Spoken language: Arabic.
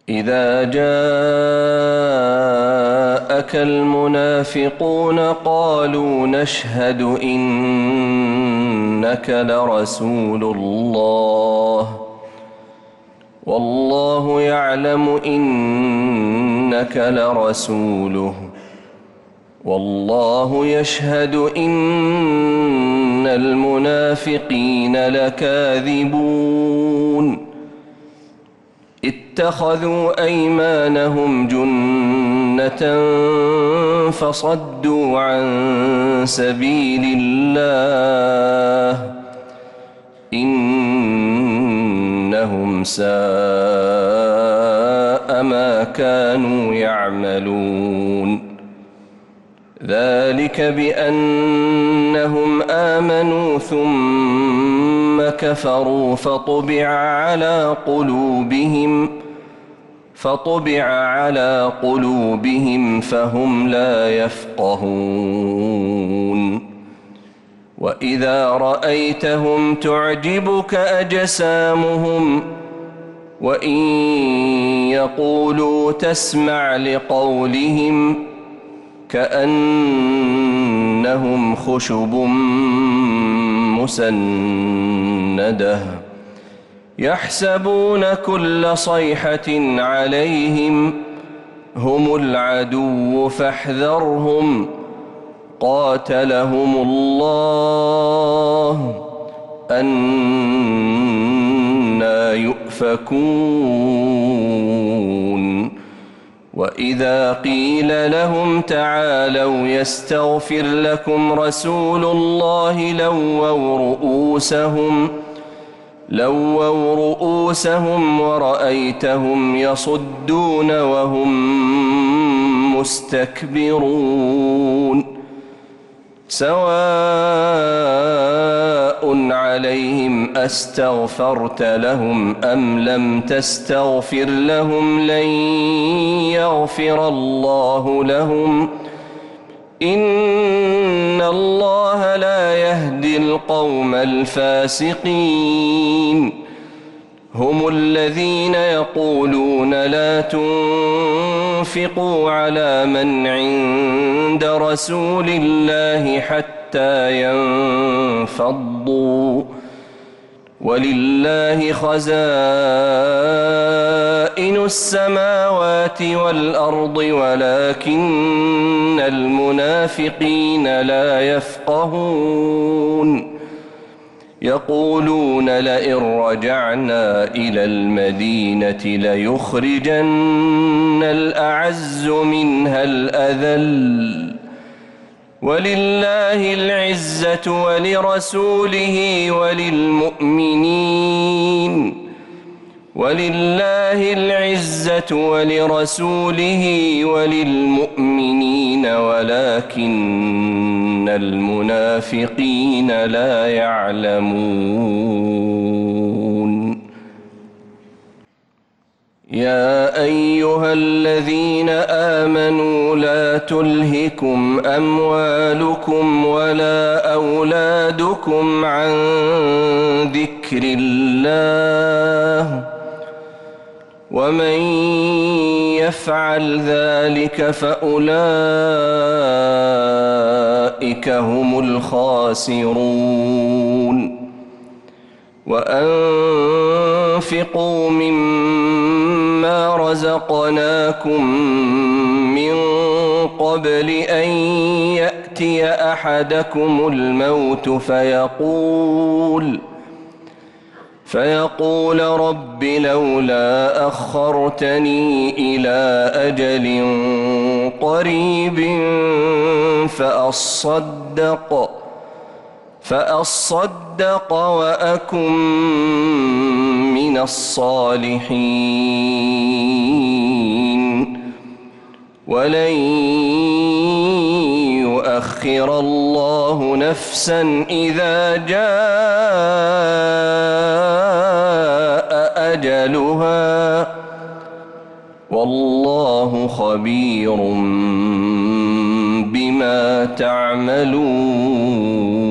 إذا جاءك المنافقون قالوا نشهد إنك لرسول الله والله يعلم إنك لرسوله والله يشهد إن المنافقين لكاذبون اتخذوا أيمانهم جنة فصدوا عن سبيل الله إنهم ساء ما كانوا يعملون ذلك بأنهم آمنوا ثم كفروا فطبع على قلوبهم فهم لا يفقهون وإذا رأيتهم تعجبك أجسامهم وإن يقولوا تسمع لقولهم كأنهم خشب مسندة يحسبون كل صيحة عليهم هم العدو فاحذرهم قاتلهم الله أنى يؤفكون وإذا قيل لهم تعالوا يستغفر لكم رسول الله لووا رؤوسهم ورأيتهم يصدون وهم مستكبرون سواء عليهم أستغفرت لهم أم لم تستغفر لهم لن يغفر الله لهم إن الله لا يهدي القوم الفاسقين هم الذين يقولون لا تنفقوا على من عند رسول الله حتى ينفضوا ولله خزائن السماوات والأرض ولكن المنافقين لا يفقهون يقولون لئن رجعنا إلى المدينة ليخرجن الأعز منها الأذل ولله العزة ولرسوله وللمؤمنين ولكن المنافقين لا يعلمون يا أيها الذين آمنوا لا تلهكم أموالكم ولا أولادكم عن ذكر الله ومن يفعل ذلك فأولئك هم الخاسرون وأنفقوا مما رزقناكم من قبل أن يأتي أحدكم الموت فيقول رب لولا أخرتني إلى أجل قريب فأصدق وأكن من الصالحين ولن يؤخر الله نفسا إذا جاء أجلها والله خبير بما تعملون